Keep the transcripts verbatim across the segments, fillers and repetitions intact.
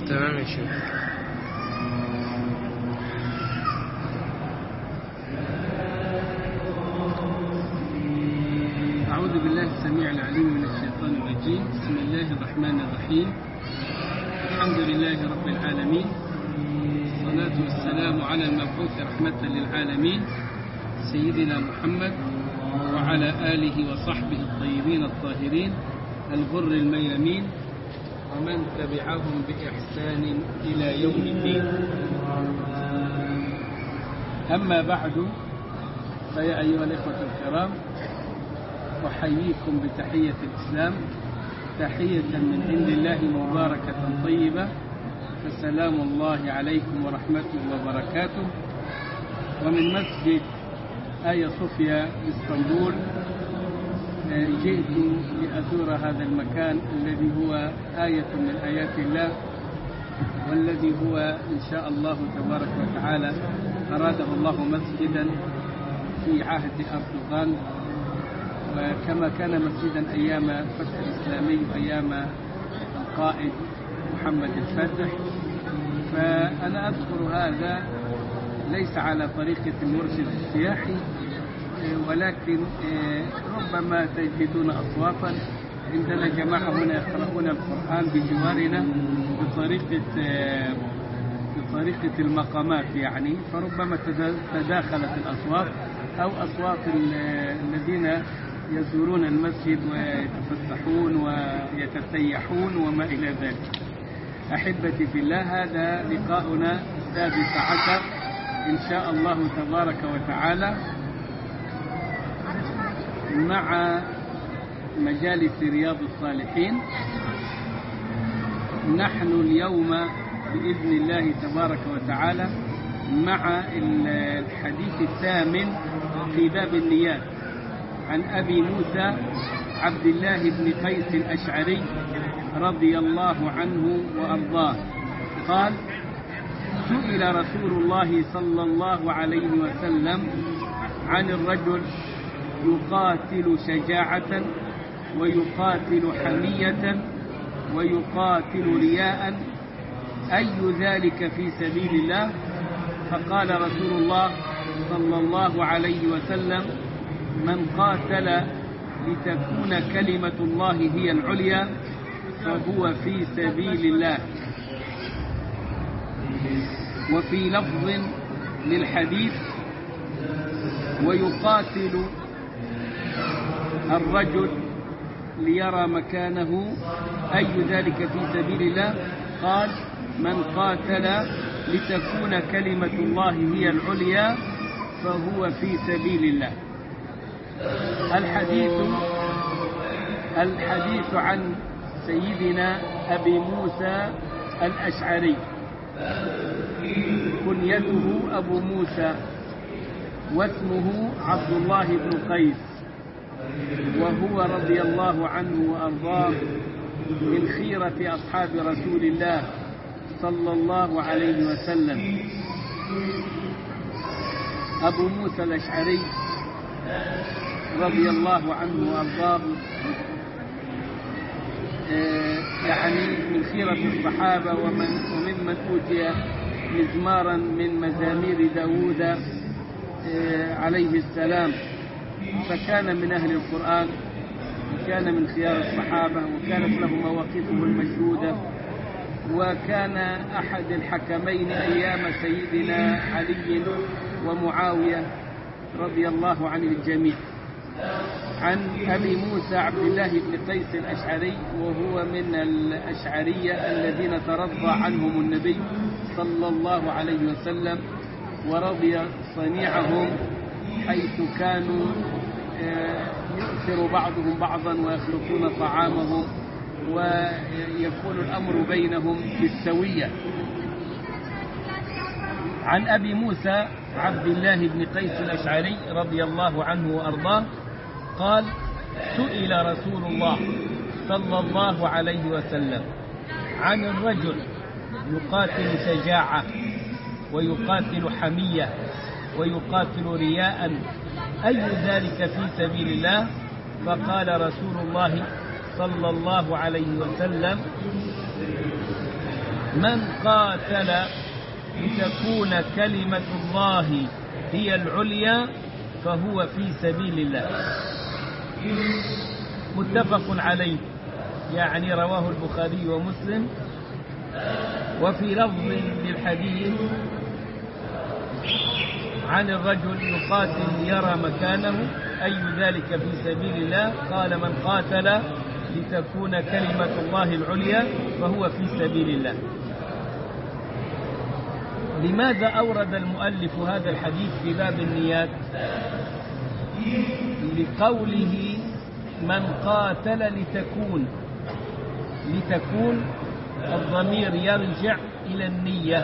تمام يا شيخ. أعوذ بالله السميع العليم من الشيطان الرجيم. بسم الله الرحمن الرحيم. الحمد لله رب العالمين، والصلاة والسلام على المبعوث رحمة للعالمين سيدنا محمد وعلى آله وصحبه الطيبين الطاهرين الغر الميامين ومن تبعهم بإحسان إلى يوم الدين. أما بعد، فيا أيها الإخوة الكرام، أحييكم بتحية الإسلام، تحية من عند الله مباركة طيبة، فسلام الله عليكم ورحمته وبركاته. ومن مسجد آيا صوفيا باسطنبول جئت لأزور هذا المكان الذي هو آية من آيات الله، والذي هو إن شاء الله تبارك وتعالى أراده الله مسجدا في عهد أردوغان، وكما كان مسجدا أيام فتح الإسلامي وأيام القائد محمد الفاتح. فأنا أذكر هذا ليس على طريقة المرشد السياحي، ولكن ربما تجدون أصوافا عندنا جماعة هنا يقرؤون القرآن بجوارنا بطريقة بطريقة المقامات يعني، فربما تداخلت الأصوات أو أصوات الذين يزورون المسجد ويتفسحون ويتسيحون وما إلى ذلك. أحبتي في الله، هذا لقاؤنا السادس عشر إن شاء الله تبارك وتعالى مع مجالس رياض الصالحين. نحن اليوم بإذن الله تبارك وتعالى مع الحديث الثامن في باب النيات عن أبي موسى عبد الله بن قيس الأشعري رضي الله عنه وأرضاه قال: سئل رسول الله صلى الله عليه وسلم عن الرجل يقاتل شجاعة ويقاتل حمية ويقاتل رياء، أي ذلك في سبيل الله؟ فقال رسول الله صلى الله عليه وسلم: من قاتل لتكون كلمة الله هي العليا فهو في سبيل الله. وفي لفظ للحديث: ويقاتل الرجل ليرى مكانه، أي ذلك في سبيل الله؟ قال: من قاتل لتكون كلمة الله هي العليا فهو في سبيل الله. الحديث الحديث عن سيدنا أبي موسى الأشعري، كنيته أبو موسى واسمه عبد الله بن قيس، وهو رضي الله عنه وأرضاه من خيرة أصحاب رسول الله صلى الله عليه وسلم. أبو موسى الأشعري رضي الله عنه وأرضاه يعني من خيرة الصحابة ومن وممن أوتي مزمارا من مزامير داود عليه السلام، فكان من أهل القرآن وكان من خيار الصحابة وكانت له مواقفه المشهودة، وكان أحد الحكمين أيام سيدنا علي ومعاوية رضي الله عن الجميع. عن أبي موسى عبد الله بن قيس الأشعري، وهو من الأشعرية الذين ترضى عنهم النبي صلى الله عليه وسلم ورضي صنيعهم، حيث كانوا يؤثر بعضهم بعضا ويخلطون طعامهم ويكون الأمر بينهم بالسوية. عن أبي موسى عبد الله بن قيس الأشعري رضي الله عنه وأرضاه قال: سئل رسول الله صلى الله عليه وسلم عن الرجل يقاتل شجاعة ويقاتل حمية ويقاتل رياء، أي ذلك في سبيل الله؟ فقال رسول الله صلى الله عليه وسلم: من قاتل لتكون كلمة الله هي العليا فهو في سبيل الله. متفق عليه، يعني رواه البخاري ومسلم. وفي لفظ للحديث عن الرجل يقاتل يرى مكانه أي ذلك في سبيل الله، قال من قاتل لتكون كلمة الله العليا فهو في سبيل الله. لماذا أورد المؤلف هذا الحديث في باب النيات؟ لقوله من قاتل لتكون، لتكون الضمير يرجع إلى النية.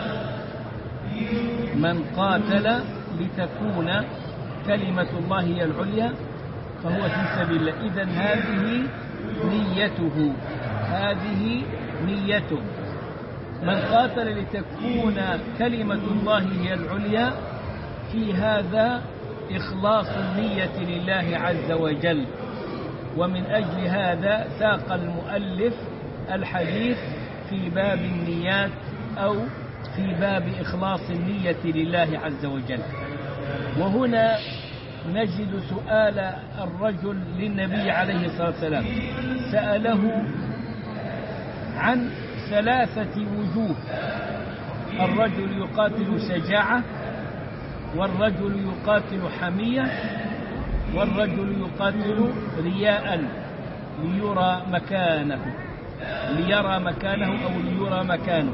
من قاتل لتكون كلمة الله هي العليا فهو في سبيل الله. إذن هذه نيته، هذه نيته. من قاتل لتكون كلمة الله هي العليا، في هذا إخلاص النية لله عز وجل. ومن أجل هذا ساق المؤلف الحديث في باب النيات أو في باب إخلاص النية لله عز وجل. وهنا نجد سؤال الرجل للنبي عليه الصلاة والسلام، سأله عن ثلاثة وجوه: الرجل يقاتل شجاعة، والرجل يقاتل حمية، والرجل يقاتل رياء ليرى مكانه، ليرى مكانه أو ليرى مكانه.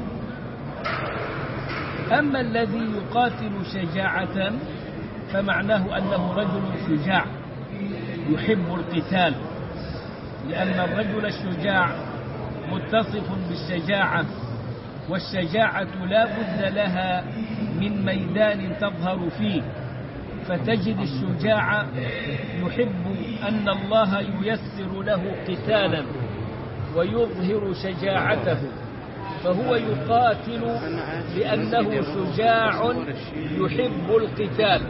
أما الذي يقاتل شجاعة فمعناه أنه رجل شجاع يحب القتال، لأن الرجل الشجاع متصف بالشجاعة، والشجاعة لا بد لها من ميدان تظهر فيه. فتجد الشجاع يحب أن الله ييسر له قتالا ويظهر شجاعته، فهو يقاتل لأنه شجاع يحب القتال.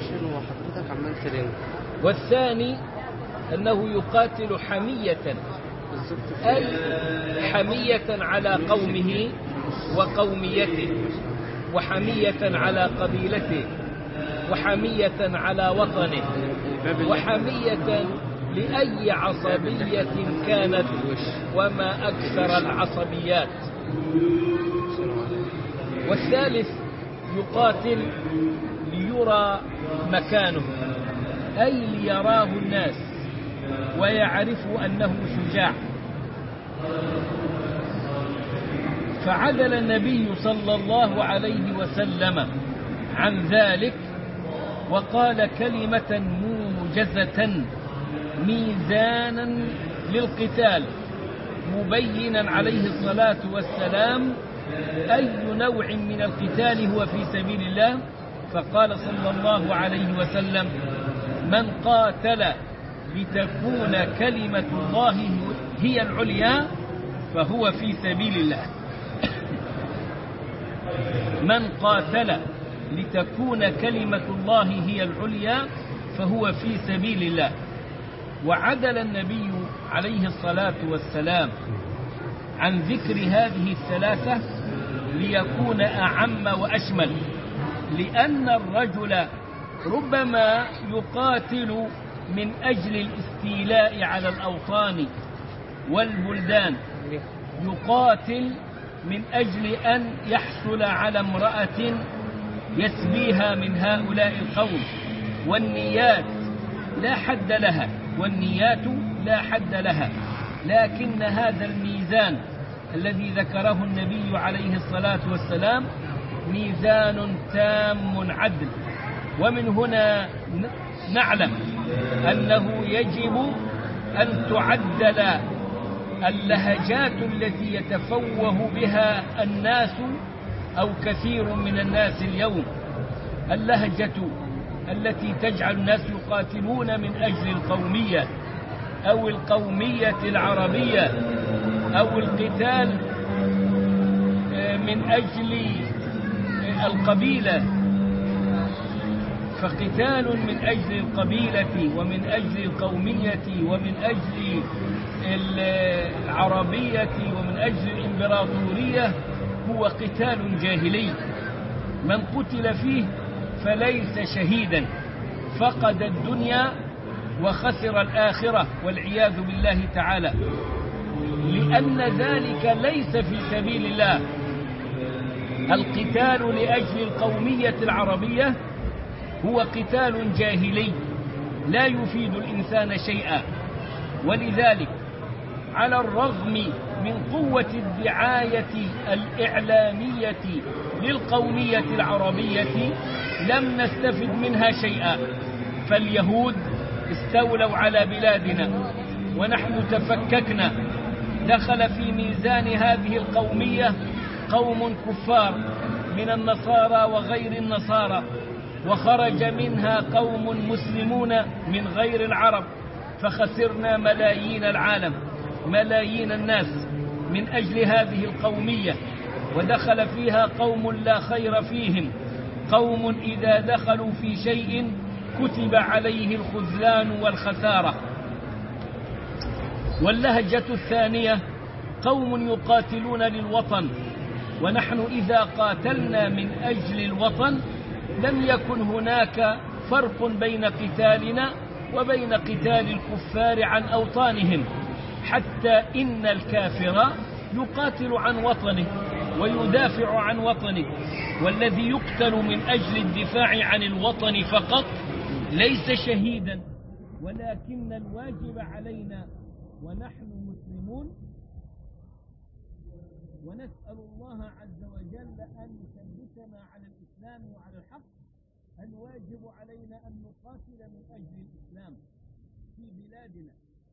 والثاني أنه يقاتل حمية، أي حمية على قومه وقوميته، وحمية على قبيلته، وحمية على وطنه، وحمية لأي عصبية كانت، وما أكثر العصبيات. والثالث يقاتل ليرى مكانه، أي ليراه الناس ويعرفوا أنه شجاع. فعدل النبي صلى الله عليه وسلم عن ذلك وقال كلمة موجزة ميزانا للقتال، مبينا عليه الصلاة والسلام أي نوع من القتال هو في سبيل الله. فقال صلى الله عليه وسلم: من قاتل لتكون كلمة الله هي العليا فهو في سبيل الله. من قاتل لتكون كلمة الله هي العليا فهو في سبيل الله. وعدل النبي عليه الصلاة والسلام عن ذكر هذه الثلاثة ليكون أعم وأشمل، لأن الرجل ربما يقاتل من أجل الاستيلاء على الأوطان والبلدان، يقاتل من أجل أن يحصل على امرأة يسبيها من هؤلاء القوم، والنيات لا حد لها، والنيات لا حد لها. لكن هذا الميزان الذي ذكره النبي عليه الصلاة والسلام ميزان تام عدل. ومن هنا نعلم أنه يجب أن تعدل اللهجات التي يتفوه بها الناس أو كثير من الناس اليوم. اللهجة التي تجعل الناس يقاتلون من أجل القومية أو القومية العربية، أو القتال من أجل القبيلة. فقتال من أجل القبيلة ومن أجل القومية ومن أجل العربية ومن أجل الإمبراطورية هو قتال جاهلي من قتل فيه فليس شهيدا، فقد الدنيا وخسر الآخرة والعياذ بالله تعالى، لأن ذلك ليس في سبيل الله. القتال لأجل القومية العربية هو قتال جاهلي لا يفيد الإنسان شيئا، ولذلك على الرغم من قوة الدعاية الإعلامية للقومية العربية لم نستفد منها شيئا، فاليهود استولوا على بلادنا ونحن تفككنا. دخل في ميزان هذه القومية قوم كفار من النصارى وغير النصارى، وخرج منها قوم مسلمون من غير العرب، فخسرنا ملايين العالم، ملايين الناس من أجل هذه القومية. ودخل فيها قوم لا خير فيهم، قوم إذا دخلوا في شيء كتب عليه الخذلان والخسارة. واللهجة الثانية قوم يقاتلون للوطن، ونحن إذا قاتلنا من أجل الوطن لم يكن هناك فرق بين قتالنا وبين قتال الكفار عن أوطانهم، حتى إن الكافر يقاتل عن وطنه ويدافع عن وطنه، والذي يقتل من أجل الدفاع عن الوطن فقط ليس شهيدا، ولكن الواجب علينا ونحن مسلمون، ونسأل الله عز وجل أن يثبتنا على الإسلام وعلى الحق، الواجب علينا أن نقاتل من أجل الإسلام في بلادنا.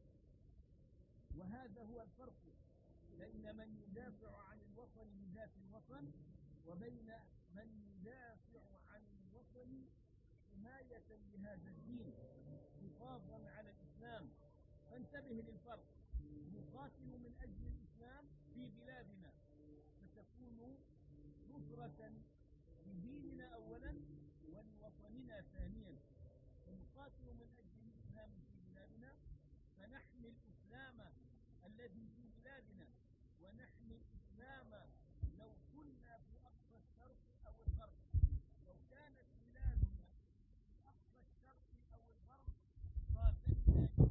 وهذا هو الفرق بين من يدافع عن الوطن بذات الوطن وبين من يدافع عن الوطن حماية لهذا الدين حفاظا على الإسلام. فانتبه للفرق، نقاتل من أجل الإسلام في بلادنا فتكون نصرة لديننا أولا ولوطننا ثانيا، ونقاتل من أجل الإسلام في بلادنا فنحمي الإسلام الذي في بلادنا، ونحمي الإسلام لو كنا في أقصى الشرق أو الغرب. لو كانت بلادنا في أقصى الشرق أو الغرب قاتلنا الإسلام.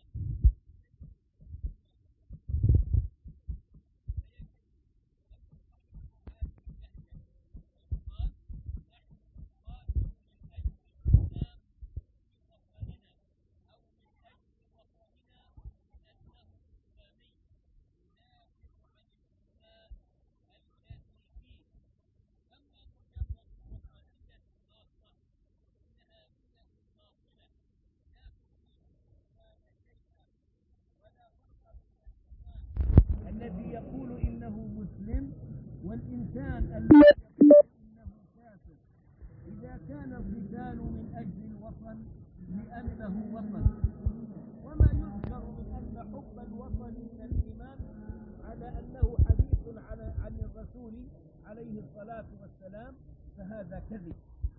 الذي يقول إنه مسلم والإنسان الذي يقول إنه كافر، إذا كان القتال من أجل الوطن لأنه وطن، وما يذكر من أن حب الوطن من الإيمان على أنه حديث عن الرسول عليه الصلاة والسلام، فهذا كذب.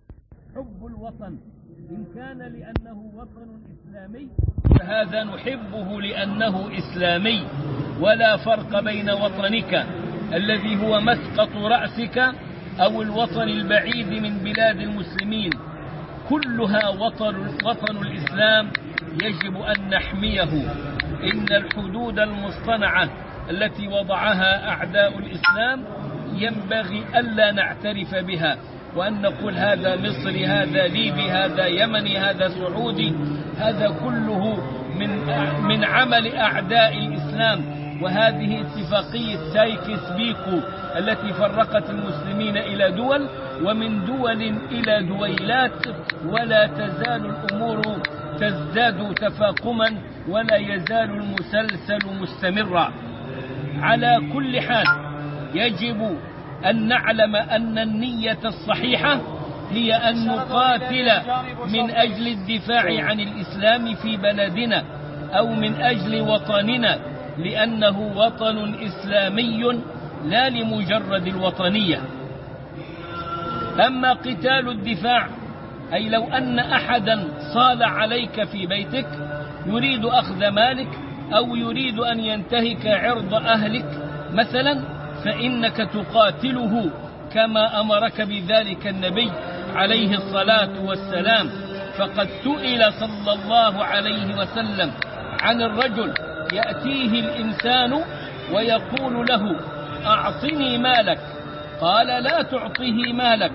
حب الوطن إن كان لأنه وطن إسلامي فهذا نحبه لأنه إسلامي، ولا فرق بين وطنك الذي هو مسقط رأسك أو الوطن البعيد من بلاد المسلمين، كلها وطن, وطن الإسلام يجب أن نحميه. إن الحدود المصطنعة التي وضعها أعداء الإسلام ينبغي ألا نعترف بها، وأن نقول هذا مصري، هذا ليبي، هذا يمني، هذا سعودي، هذا كله من من عمل أعداء الإسلام. وهذه اتفاقية سايكس بيكو التي فرقت المسلمين إلى دول ومن دول إلى دويلات، ولا تزال الأمور تزداد تفاقما ولا يزال المسلسل مستمرا. على كل حال يجب أن نعلم أن النية الصحيحة هي أن نقاتل من أجل الدفاع عن الإسلام في بلدنا أو من أجل وطننا، لأنه وطن إسلامي لا لمجرد الوطنية. أما قتال الدفاع أي لو أن أحدا صال عليك في بيتك يريد أخذ مالك أو يريد أن ينتهك عرض أهلك مثلا، فإنك تقاتله كما أمرك بذلك النبي عليه الصلاة والسلام. فقد سئل صلى الله عليه وسلم عن الرجل يأتيه الإنسان ويقول له أعطني مالك، قال لا تعطيه مالك.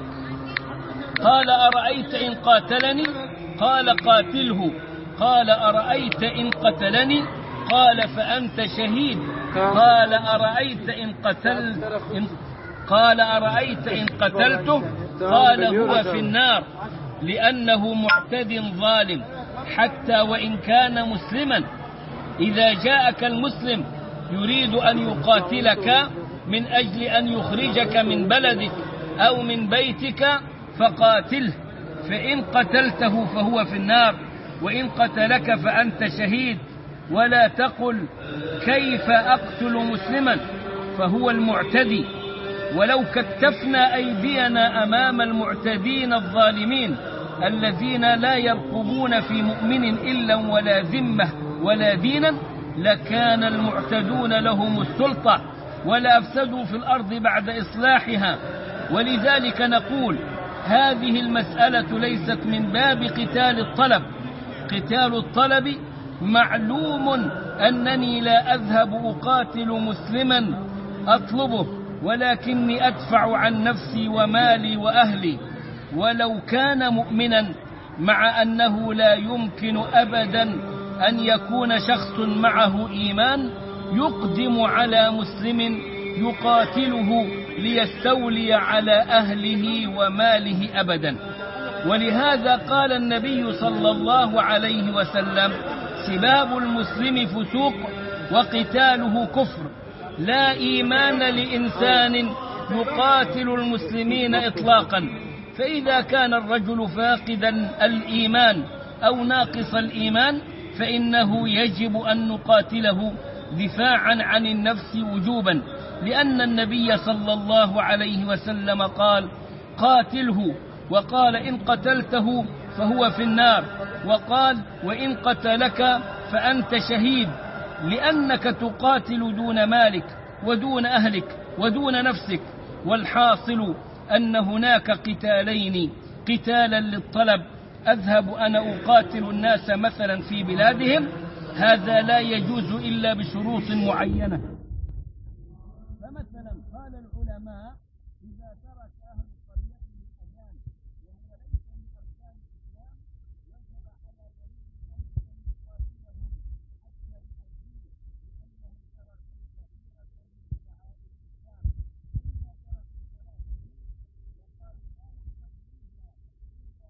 قال أرأيت إن قاتلني؟ قال قاتله. قال أرأيت إن قتلني؟ قال فأنت شهيد. قال أرأيت إن قتلت إن قال أرأيت إن قتلته؟ قال هو في النار، لأنه معتد ظالم حتى وإن كان مسلما. إذا جاءك المسلم يريد أن يقاتلك من أجل أن يخرجك من بلدك أو من بيتك فقاتله، فإن قتلته فهو في النار، وإن قتلك فأنت شهيد. ولا تقل كيف أقتل مسلما فهو المعتدي. ولو كتفنا أيدينا أمام المعتدين الظالمين الذين لا يرقبون في مؤمن إلا ولا ذمة ولا دينا لكان المعتدون لهم السلطة ولا أفسدوا في الأرض بعد إصلاحها. ولذلك نقول هذه المسألة ليست من باب قتال الطلب. قتال الطلب معلوم أنني لا أذهب أقاتل مسلما أطلبه، ولكني أدفع عن نفسي ومالي وأهلي. ولو كان مؤمنا، مع أنه لا يمكن أبدا أن يكون شخص معه إيمان يقدم على مسلم يقاتله ليستولي على أهله وماله أبدا. ولهذا قال النبي صلى الله عليه وسلم سباب المسلم فسوق وقتاله كفر. لا إيمان لإنسان يقاتل المسلمين إطلاقا. فإذا كان الرجل فاقدا الإيمان أو ناقص الإيمان فإنه يجب أن نقاتله دفاعا عن النفس وجوبا، لأن النبي صلى الله عليه وسلم قال قاتله، وقال إن قتلته فهو في النار، وقال وإن قتلك فأنت شهيد، لأنك تقاتل دون مالك ودون أهلك ودون نفسك. والحاصل أن هناك قتالين: قتالا للطلب، أذهب أنا أقاتل الناس مثلا في بلادهم، هذا لا يجوز إلا بشروط معينة. فمثلا قال العلماء إذا ترك أهل القرية الأذان وهو ليس من أركان الإسلام وجب على ولي الأمر أن يقاتلهم حتى يؤديه، لأنهم تركوا كثيرا من شعائر الإسلام. إذا تركوا الصلاة وقالوا لا نصليها إلا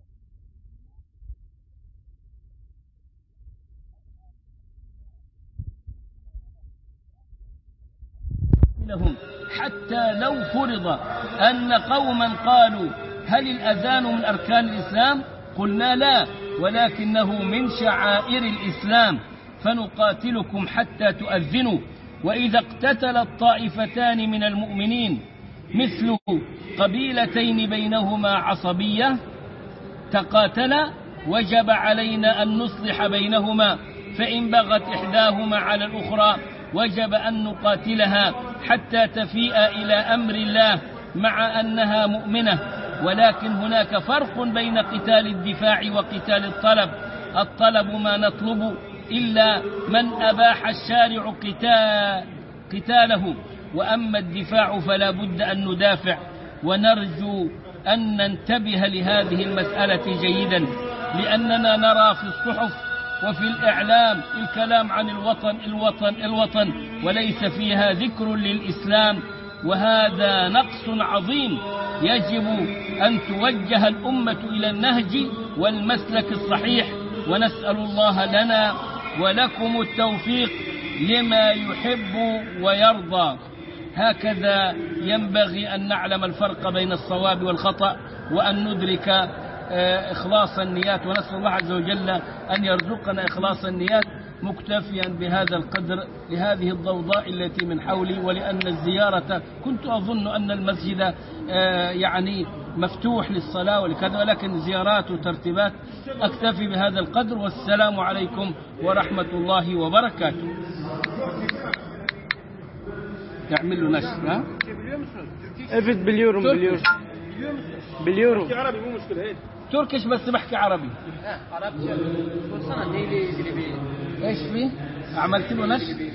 لهم، حتى لو فرض أن قوما قالوا هل الأذان من أركان الإسلام؟ قلنا لا، ولكنه من شعائر الإسلام، فنقاتلكم حتى تؤذنوا. وإذا اقتتل الطائفتان من المؤمنين مثل قبيلتين بينهما عصبية تقاتلا وجب علينا أن نصلح بينهما، فإن بغت إحداهما على الأخرى وجب أن نقاتلها حتى تفيء إلى أمر الله مع أنها مؤمنة. ولكن هناك فرق بين قتال الدفاع وقتال الطلب. الطلب ما نطلب إلا من أباح الشارع قتال قتاله، وأما الدفاع فلا بد أن ندافع. ونرجو أن ننتبه لهذه المسألة جيدا، لأننا نرى في الصحف وفي الإعلام الكلام عن الوطن الوطن الوطن وليس فيها ذكر للإسلام، وهذا نقص عظيم. يجب أن توجه الأمة إلى النهج والمسلك الصحيح، ونسأل الله لنا ولكم التوفيق لما يحب ويرضى. هكذا ينبغي أن نعلم الفرق بين الصواب والخطأ، وأن ندرك إخلاص النيات، ونسأل الله عز وجل أن يرزقنا إخلاص النيات، مكتفيا بهذا القدر لهذه الضوضاء التي من حولي، ولأن الزيارة كنت أظن أن المسجد يعني مفتوح للصلاة ولكذا، ولكن زيارات وترتيبات. أكتفي بهذا القدر، والسلام عليكم ورحمة الله وبركاته. يعمل له نشر. ها افد باليورو باليورو باليورو عربي مو مشكلة. هيك تركش بس بحكي عربي. عربي كل سنة ديلي ديلي. ايش في؟ عملت له نشر